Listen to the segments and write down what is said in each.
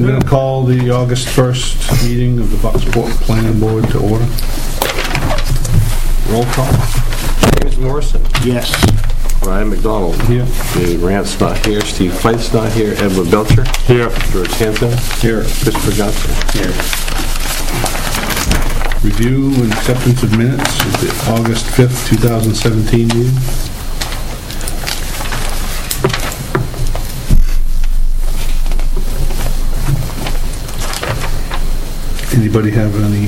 I'm going to call the August 1st meeting of the Bucksport Planning Board to order. Roll call. James Morrison. Yes. Ryan McDonald. Here. David Rant's not here. Steve Fight's not here. Edward Belcher. Here. George Hanson. Here. Christopher Johnson. Here. Review and acceptance of minutes of the August 5th, 2017 meeting. Anybody have any?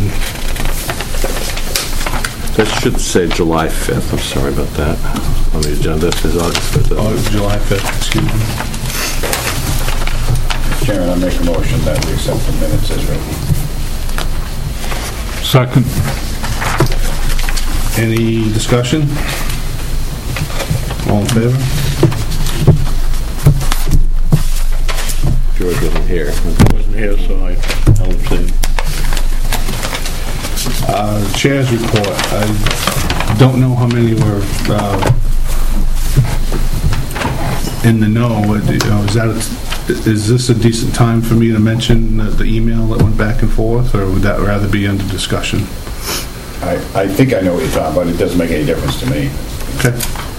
That should say July 5th. I'm sorry about that. On the agenda, it says August 5th. Oh, it's July 5th, excuse me. Chairman, I make a motion that we accept the minutes as written. Second. Any discussion? All in favor? George wasn't here. Wasn't here, so I'll abstain. Chair's report. I don't know how many were in the know. Is this a decent time for me to mention the email that went back and forth, or would that rather be under discussion? I think I know what you're talking about. It doesn't make any difference to me. Okay.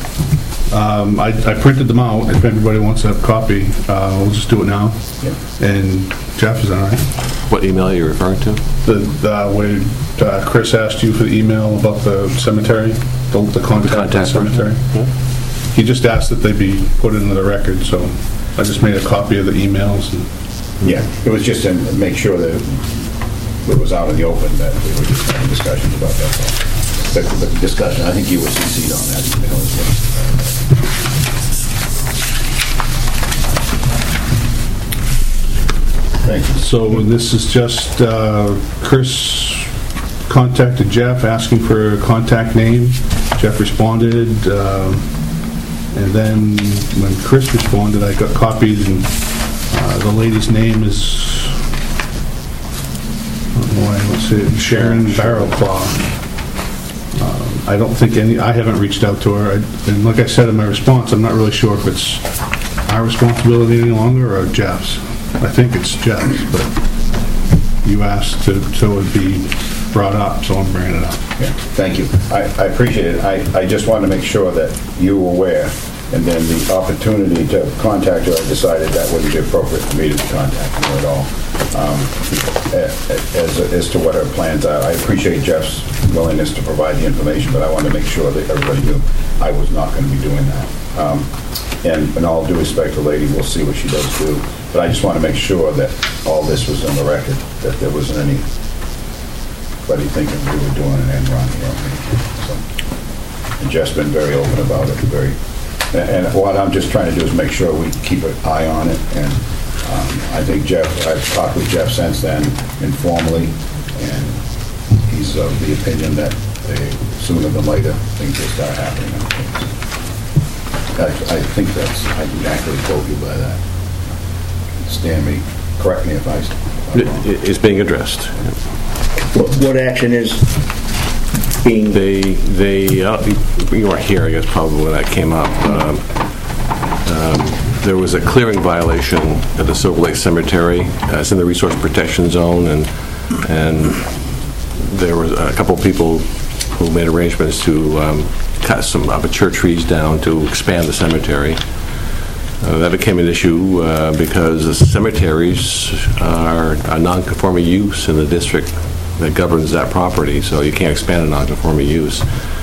I printed them out. If everybody wants to have a copy, we'll just do it now. Yeah. And Jeff, is that all right? What email are you referring to? Where Chris asked you for the email about the cemetery, the contact the cemetery. Yeah. He just asked that they be put into the record, so I just made a copy of the emails. And Yeah, it was just to make sure that it was out in the open, that we were just having discussions about that. The discussion, I think you were CC'd on that email as well. Thank you. so this is just Chris contacted Jeff asking for a contact name. Jeff responded, and then when Chris responded, I got copies, and the lady's name is, let's see, Sharon Barrowclaw. I don't think I haven't reached out to her, and like I said in my response, I'm not really sure if it's our responsibility any longer or Jeff's. I think it's Jeff's, but you asked so it would be brought up, so I'm bringing it up. Yeah, thank you. I appreciate it. I just wanted to make sure that you were aware, and then the opportunity to contact her, I decided that wouldn't be appropriate for me to be contacting her at all. As to what her plans are, I appreciate Jeff's willingness to provide the information, but I wanted to make sure that everybody knew I was not going to be doing that. And in all due respect to the lady, we'll see what she does do. But I just want to make sure that all this was on the record, that there wasn't anybody thinking we were doing an end run here. So, and Jeff's been very open about it, and what I'm just trying to do is make sure we keep an eye on it. And I think I've talked with Jeff since then informally, and he's of the opinion that sooner than later things will start happening. I think I can accurately quote you by that. Stand me, correct me if I'm wrong. It's being addressed. What action is being... You weren't here, I guess, probably when that came up. There was a clearing violation at the Silver Lake Cemetery. It's in the resource protection zone, and there was a couple of people who made arrangements to cut some mature trees down to expand the cemetery. That became an issue because the cemeteries are a non-conforming use in the district that governs that property, so you can't expand a non-conforming use.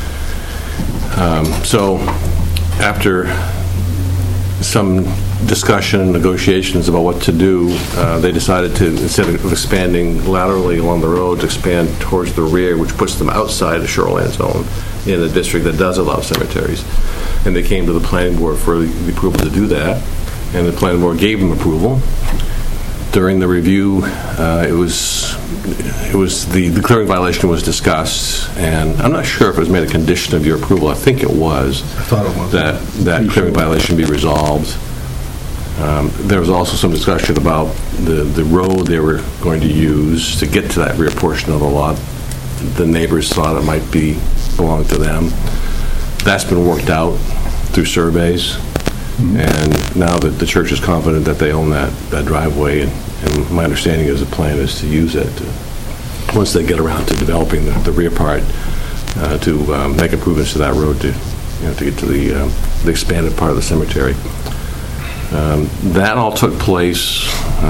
So after some discussion and negotiations about what to do, they decided to, instead of expanding laterally along the road, to expand towards the rear, which puts them outside the shoreline zone in a district that does allow cemeteries. And they came to the planning board for the approval to do that, and the planning board gave them approval. During the review, it was the clearing violation was discussed, and I'm not sure if it was made a condition of your approval. I think it was. I thought it was. That clearing violation be resolved. There was also some discussion about the road they were going to use to get to that rear portion of the lot. The neighbors thought it might belong to them. That's been worked out through surveys, and now that the church is confident that they own that driveway, And my understanding is the plan is to use it, once they get around to developing the rear part, to make improvements to that road to get to the expanded part of the cemetery. That all took place,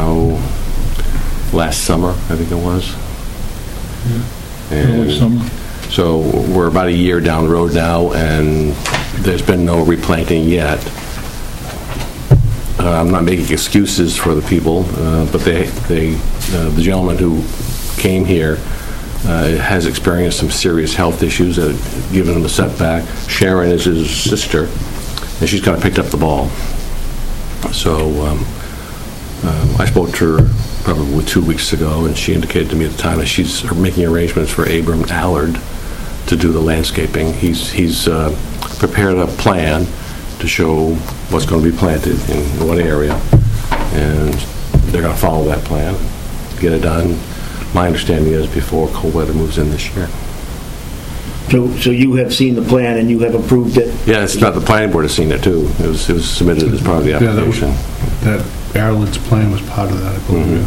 last summer, I think it was. Early summer. So we're about a year down the road now, and there's been no replanting yet. I'm not making excuses for the people, but the gentleman who came here has experienced some serious health issues that have given him a setback. Sharon is his sister, and she's kind of picked up the ball. So I spoke to her probably 2 weeks ago, and she indicated to me at the time that she's making arrangements for Abram Allard to do the landscaping. He's prepared a plan to show what's going to be planted in what area, and they're going to follow that plan, get it done. My understanding is before cold weather moves in this year. So you have seen the plan and you have approved it? Yeah, it's not the planning board has seen it too. It was submitted as part of the application. That Ireland's plan was part of that, I believe.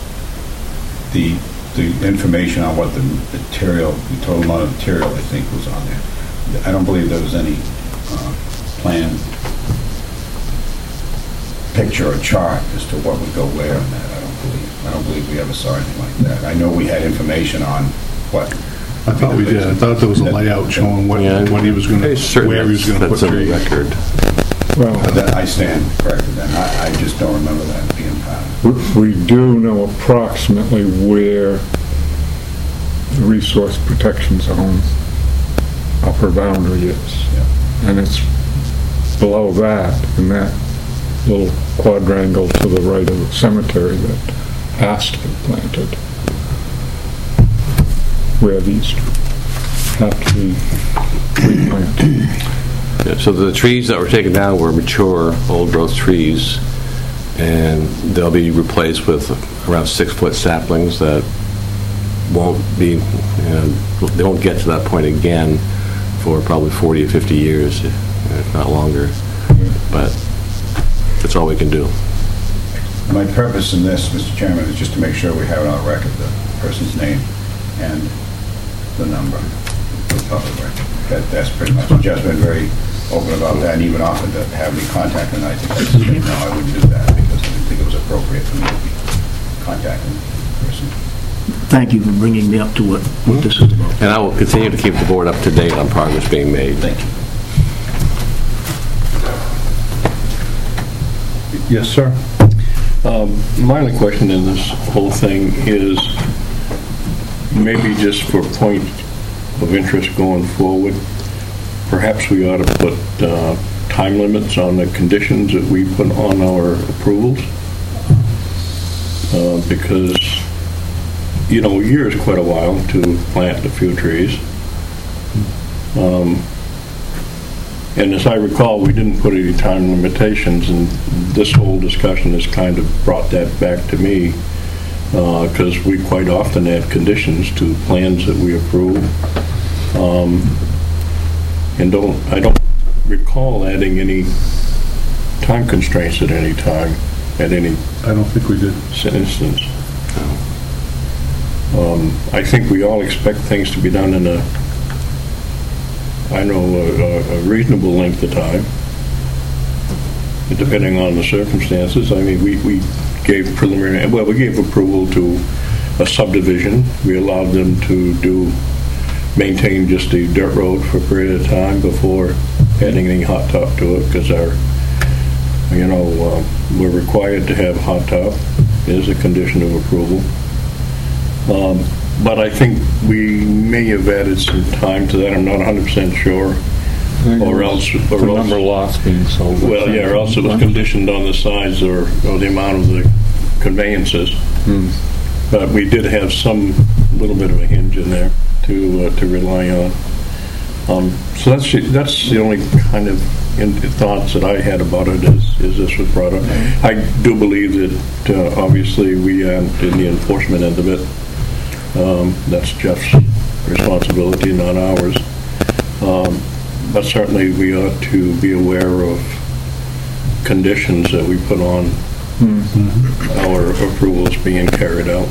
The information on what the material, the total amount of material, I think, was on there. I don't believe there was any plan, picture, or chart as to what would go where in that. I don't believe we ever saw anything like that. I know we had information on what. I thought we did. I thought there was a layout showing what he was going to, where he was going to put trees. That's on the record. Well, That I stand corrected then. I just don't remember that being part of it. we do know approximately where the resource protection zone upper boundary is. Yeah. And it's below that, in that little quadrangle to the right of the cemetery that has to be planted, where these have to be replanted. Yeah, so the trees that were taken down were mature, old-growth trees, and they'll be replaced with around 6-foot saplings that won't be, they won't get to that point again for probably 40 or 50 years, if not longer. But that's all we can do. My purpose in this, Mr. Chairman, is just to make sure we have it on record, the person's name and the number for the public record. That's pretty much, Jeff's been very open about that and even offered to have me contact him, and I think I said, no, I wouldn't do that because I didn't think it was appropriate for me to be contacting the person. Thank you for bringing me up to what this is about. And I will continue to keep the board up to date on progress being made. Thank you. Yes, sir. My only question in this whole thing is maybe just for point of interest going forward, perhaps we ought to put time limits on the conditions that we put on our approvals, because, a year is quite a while to plant a few trees. And as I recall, we didn't put any time limitations, and this whole discussion has kind of brought that back to me, because we quite often add conditions to plans that we approve. And I don't recall adding any time constraints at any time, at any I don't think we did. instance. I think we all expect things to be done in a reasonable length of time, depending on the circumstances. I mean, we gave we gave approval to a subdivision. We allowed them to maintain just a dirt road for a period of time before adding any hot top to it, because we're required to have hot top. It is a condition of approval. But I think we may have added some time to that. I'm not 100% sure. Or else the number of lots being sold. Well, yeah, or else it was conditioned on the size or the amount of the conveyances. But we did have some little bit of a hinge in there to rely on. So that's the only kind of thoughts that I had about it as this was brought up. I do believe that obviously we aren't in the enforcement end of it. That's Jeff's responsibility, not ours. But certainly we ought to be aware of conditions that we put on our approvals being carried out.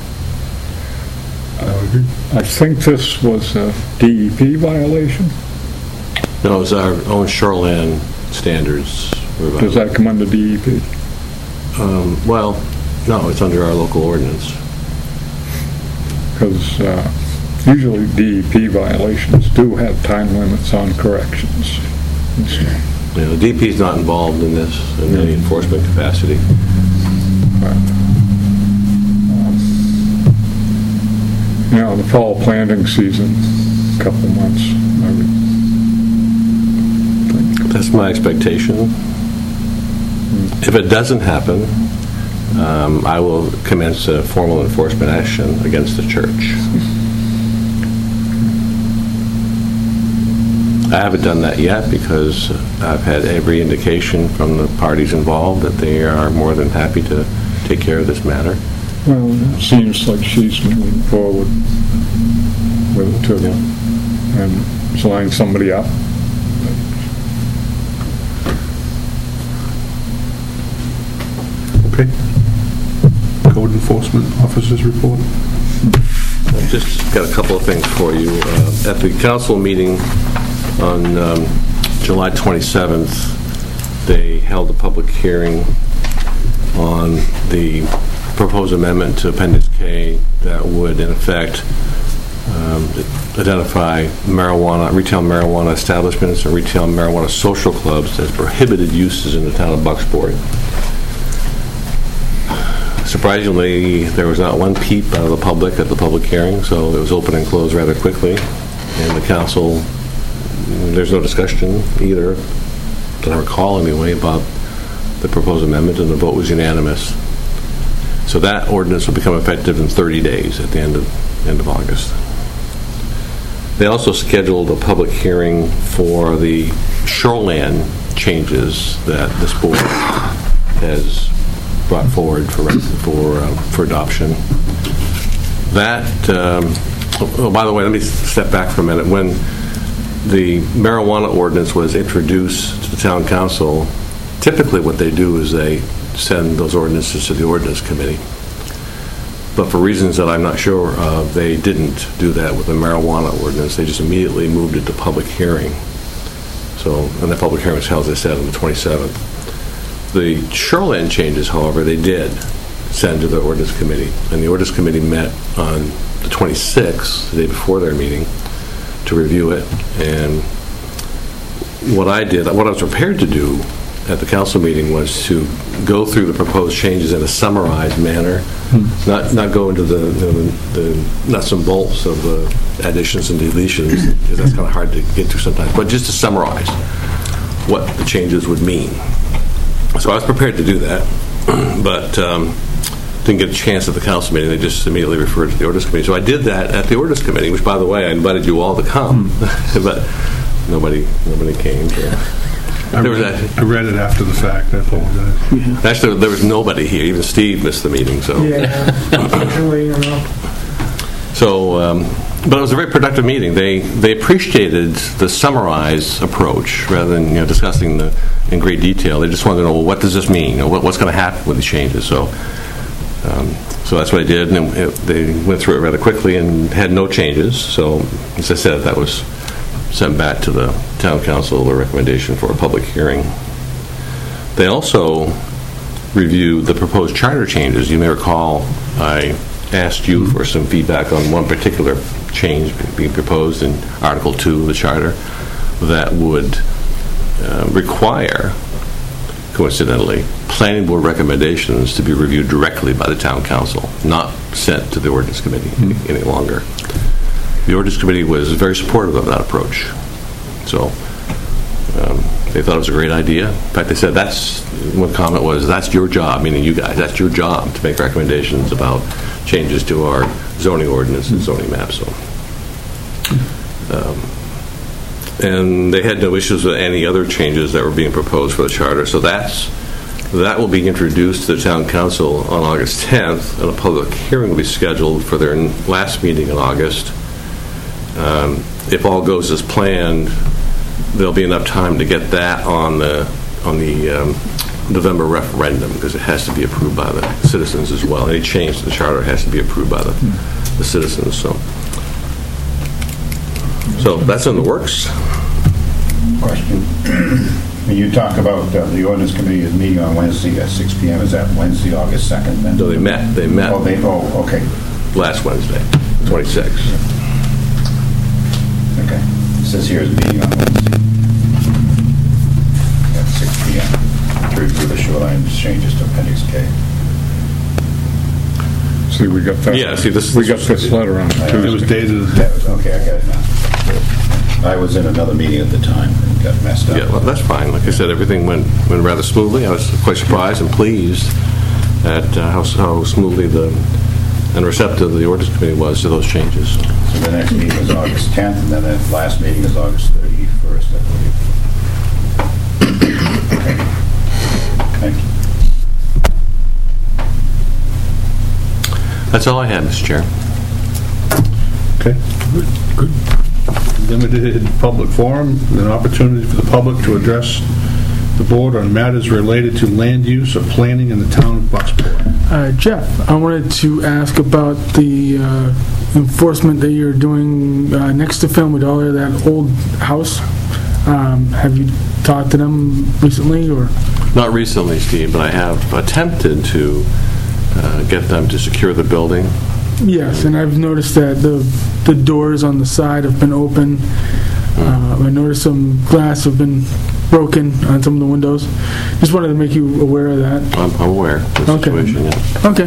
I would agree. I think this was a DEP violation. No, it's our own shoreline standards. Does that come under DEP? Well, no, it's under our local ordinance. Because usually DEP violations do have time limits on corrections. You know, the DP is not involved in this in any enforcement capacity. You know, the fall planting season, a couple months, I would think. That's my expectation. If it doesn't happen, I will commence a formal enforcement action against the church. I haven't done that yet because I've had every indication from the parties involved that they are more than happy to take care of this matter. Well, it seems like she's moving forward with it too, and it's lining somebody up. Okay. Code enforcement officers report. I've just got a couple of things for you. At the council meeting on July 27th, they held a public hearing on the proposed amendment to Appendix K that would, in effect, identify retail marijuana establishments and retail marijuana social clubs as prohibited uses in the town of Bucksport. Surprisingly, there was not one peep out of the public at the public hearing, so it was open and closed rather quickly. And the council, there's no discussion either, that I recall anyway, about the proposed amendment, and the vote was unanimous. So that ordinance will become effective in 30 days at the end of August. They also scheduled a public hearing for the shoreland changes that this board has brought forward for adoption. That, by the way, let me step back for a minute. When the marijuana ordinance was introduced to the town council, typically what they do is they send those ordinances to the ordinance committee. But for reasons that I'm not sure of, they didn't do that with the marijuana ordinance. They just immediately moved it to public hearing. So, and the public hearing was held, as I said, on the 27th. The shoreline changes, however, they did send to the ordinance committee. And the ordinance committee met on the 26th, the day before their meeting, to review it. And what I was prepared to do at the council meeting was to go through the proposed changes in a summarized manner, not go into the nuts and bolts of the additions and deletions, because that's kind of hard to get to sometimes, but just to summarize what the changes would mean. So I was prepared to do that, but didn't get a chance at the council meeting. They just immediately referred to the ordinance committee. So I did that at the ordinance committee, which, by the way, I invited you all to come, but nobody came. I read it after the fact. I apologize. Actually, there was nobody here. Even Steve missed the meeting. So yeah, unfortunately, you know. So, but it was a very productive meeting. They appreciated the summarized approach rather than discussing in great detail. They just wanted to know, well, what does this mean? What's going to happen with the changes? So that's what I did, and they went through it rather quickly and had no changes. So, as I said, that was sent back to the town council a recommendation for a public hearing. They also reviewed the proposed charter changes. You may recall I asked you for some feedback on one particular change being proposed in Article 2 of the charter that would require, coincidentally, planning board recommendations to be reviewed directly by the town council, not sent to the ordinance committee any longer. The ordinance committee was very supportive of that approach. So they thought it was a great idea. In fact, they said one comment was, that's your job, meaning you guys, that's your job to make recommendations about changes to our zoning ordinance and zoning map. So, and they had no issues with any other changes that were being proposed for the charter. So that will be introduced to the town council on August 10th, and a public hearing will be scheduled for their last meeting in August. If all goes as planned, there'll be enough time to get that on the November referendum, because it has to be approved by the citizens as well. Any change to the charter has to be approved by the citizens, so that's in the works. Question. When you talk about the ordinance committee is meeting on Wednesday at 6 p.m., is that Wednesday, August 2nd then? No, they met Okay. last Wednesday, 26th. Okay. It says here is meeting on Wednesday at 6 p.m. to review the shoreline changes to Appendix K. See, we got that. Yeah, see, this letter on Tuesday. It was dated, Okay, I got it now. I was in another meeting at the time and got messed up. Yeah, well, that's fine. Like I said, everything went rather smoothly. I was quite surprised and pleased at how smoothly and receptive the ordinance committee was to those changes. So the next meeting is August 10th, and then the last meeting is August 31st, I believe. Okay. Thank you. That's all I had, Mr. Chair. okay, good. Limited public forum, an opportunity for the public to address the board on matters related to land use or planning in the town of Bucksport. Jeff, I wanted to ask about the enforcement that you're doing next to Fenway Dollar, that old house. Have you talked to them recently, or? Not recently, Steve, but I have attempted to get them to secure the building. Yes, and I've noticed that the doors on the side have been open. I noticed some glass have been broken on some of the windows. Just wanted to make you aware of that. I'm aware of the situation, yeah. Okay.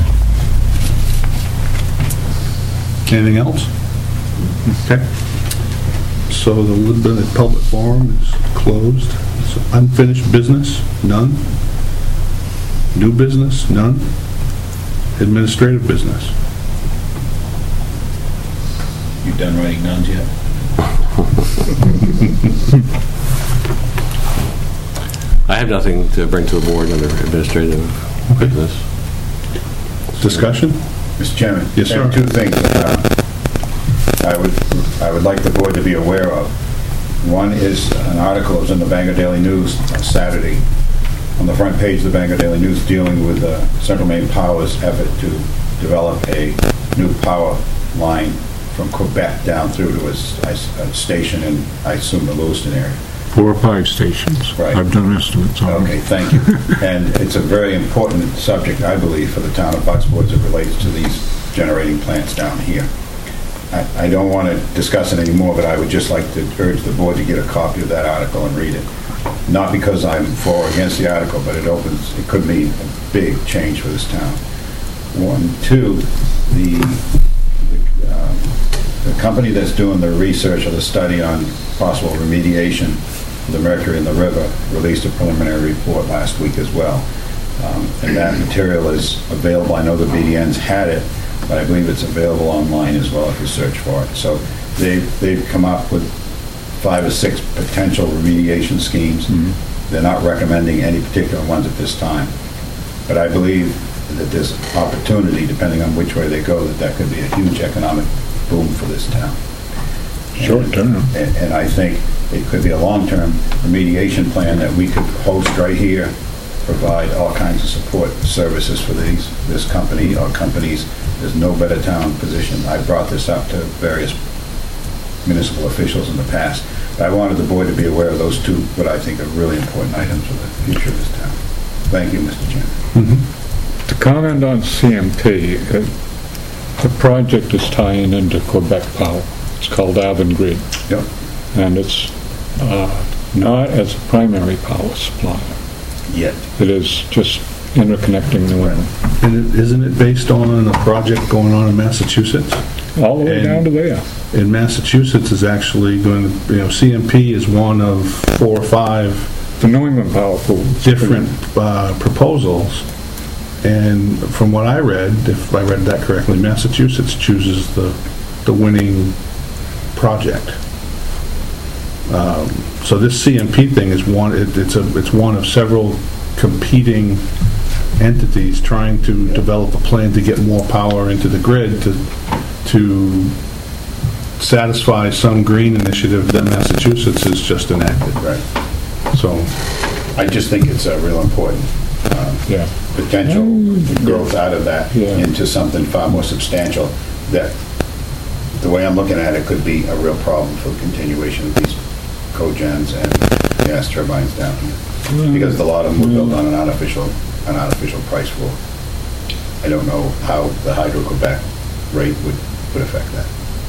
Anything else? Okay. So the limited public forum is closed. So unfinished business, none. New business, none. Administrative business. You done writing nuns yet? I have nothing to bring to the board under administrative business. Discussion? Mr. Chairman? Yes, sir. I have two things I would like the board to be aware of. One is an article that was in the Bangor Daily News on Saturday, on the front page of the Bangor Daily News, dealing with Central Maine Power's effort to develop a new power line from Quebec down through to a station in, I assume, the Lewiston area. 4 or 5 stations. Right. I've done estimates on Okay, thank you. And it's a very important subject, I believe, for the town of Bucksport as it relates to these generating plants down here. I don't want to discuss it anymore, but I would just like to urge the board to get a copy of that article and read it. Not because I'm for or against the article, but it could mean a big change for this town. 1, 2, the company that's doing the research or the study on possible remediation of the mercury in the river released a preliminary report last week as well. And that material is available. I know the BDN's had it, but I believe it's available online as well if you search for it. So they've come up with 5 or 6 potential remediation schemes. Mm-hmm. They're not recommending any particular ones at this time. But I believe that there's opportunity, depending on which way they go, that could be a huge economic boom for this town. Short term. And I think it could be a long-term remediation plan that we could host right here, provide all kinds of support services for this company or companies. There's no better town position. I brought this up to various municipal officials in the past. But I wanted the board to be aware of those 2, what I think are really important items for the future of this town. Thank you, Mr. Chairman. Mm-hmm. To comment on CMP, the project is tying into Quebec Power. It's called Avangrid. Yep. And it's not as a primary power supply. Yet. It is just interconnecting the wind. And isn't it based on a project going on in Massachusetts? All the way down to there. In Massachusetts is actually going to, CMP is one of 4 or 5 The New England Power Pool. different proposals. And from what I read, if I read that correctly, Massachusetts chooses the winning project. So this CMP thing is one. It's one of several competing entities trying to develop a plan to get more power into the grid to satisfy some green initiative that Massachusetts has just enacted. Right. So I just think it's a real important Yeah. potential growth out of that Yeah. into something far more substantial that, the way I'm looking at it, could be a real problem for the continuation of these cogens and gas turbines down here. Because a lot of them were built on an artificial price floor. I don't know how the Hydro-Quebec rate would affect that.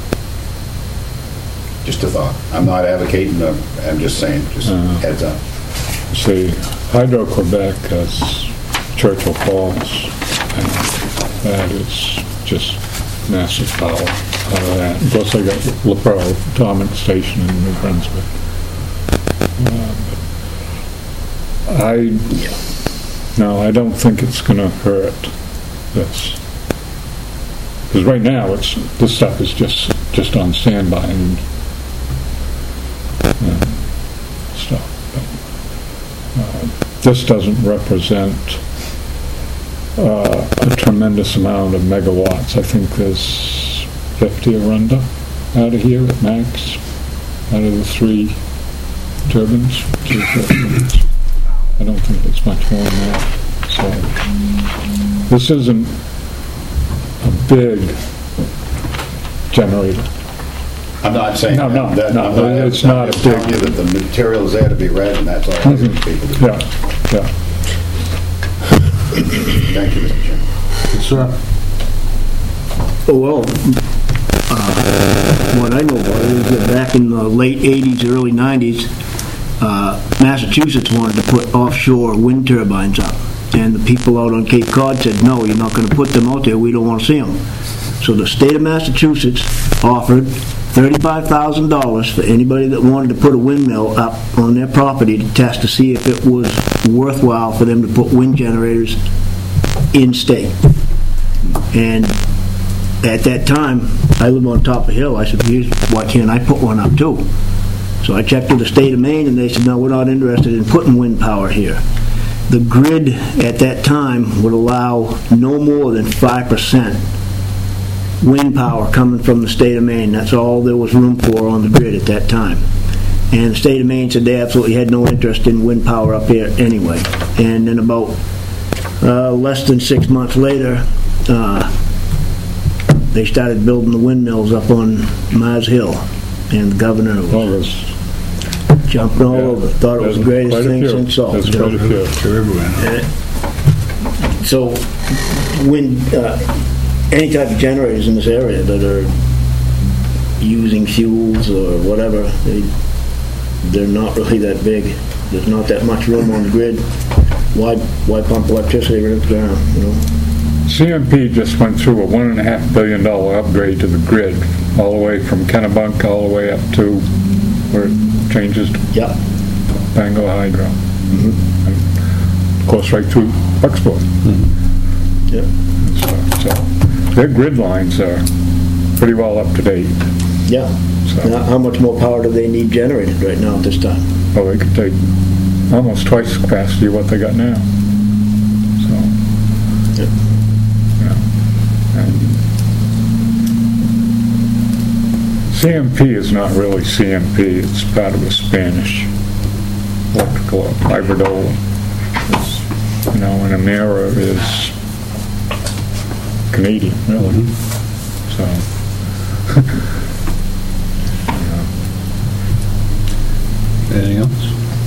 Just a thought. I'm not advocating, I'm just saying, just heads up. See, Hydro-Quebec has Churchill Falls, and that is just massive power out of that. Of course, they got LaPerle Atomic Station in New Brunswick. I don't think it's going to hurt this. Because right now, this stuff is just on standby and stuff. This doesn't represent a tremendous amount of megawatts. I think there's 50 Arunda out of here at max, out of the three turbines. I don't think it's much more than that. So this isn't a big generator. I'm not saying No, that. no, I'm not it's not a I'm telling you big- that the material is there to be read, and that's all I want people to do. Yeah, yeah. Thank you, Mr. Chairman. Yes, sir. Well, what I know about it is that back in the late 80s, early 90s, Massachusetts wanted to put offshore wind turbines up. And the people out on Cape Cod said, no, you're not going to put them out there. We don't want to see them. So the state of Massachusetts offered $35,000 for anybody that wanted to put a windmill up on their property to test to see if it was worthwhile for them to put wind generators in state. And at that time, I live on top of a hill. I said, why can't I put one up too? So I checked with the state of Maine, and they said, no, we're not interested in putting wind power here. The grid at that time would allow no more than 5% wind power coming from the state of Maine. That's all there was room for on the grid at that time. And the state of Maine said they absolutely had no interest in wind power up here anyway. And then about less than 6 months later, they started building the windmills up on Mars Hill. And the governor was jumping all over. Thought it was the greatest thing since salt. There's quite a few. They're everywhere now. So when any type of generators in this area that are using fuels or whatever, they're not really that big. There's not that much room on the grid. Why pump electricity right up the ground, you know? CMP just went through a $1.5 billion upgrade to the grid, all the way from Kennebunk all the way up to where it changes to Yep. Bangor Hydro. And of course, right through Bucksport. Yep. So their grid lines are pretty well up to date. Yeah. So, Now, how much more power do they need generated right now at this time? well, they could take almost twice the capacity of what they got now. So, Yep. yeah. And CMP is not really CMP. It's part of a Spanish electrical Iberdrola. It's, and Emera is Canadian, really. So, Anything else?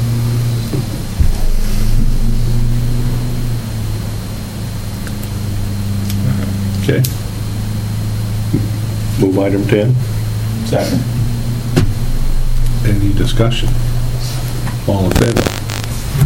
Okay. Move item 10. Second. Any discussion? All in favor?